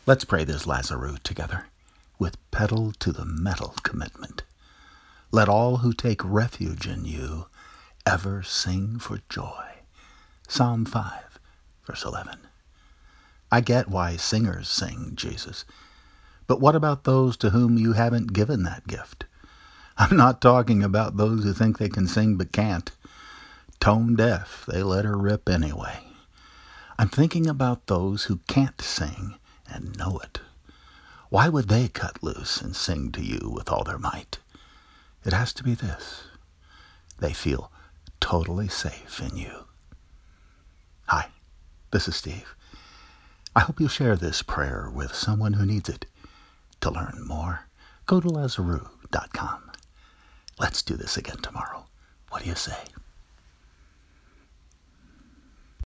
Let's pray this Lazarus together, with pedal to the metal commitment. Let all who take refuge in you ever sing for joy. Psalm 5, verse 11. I get why singers sing, Jesus. But what about those to whom you haven't given that gift? I'm not talking about those who think they can sing but can't. Tone deaf, they let her rip anyway. I'm thinking about those who can't sing and know it. Why would they cut loose and sing to you with all their might? It has to be this. They feel totally safe in you. Hi, this is Steve. I hope you'll share this prayer with someone who needs it. To learn more, go to Lazarus.com. Let's do this again tomorrow. What do you say?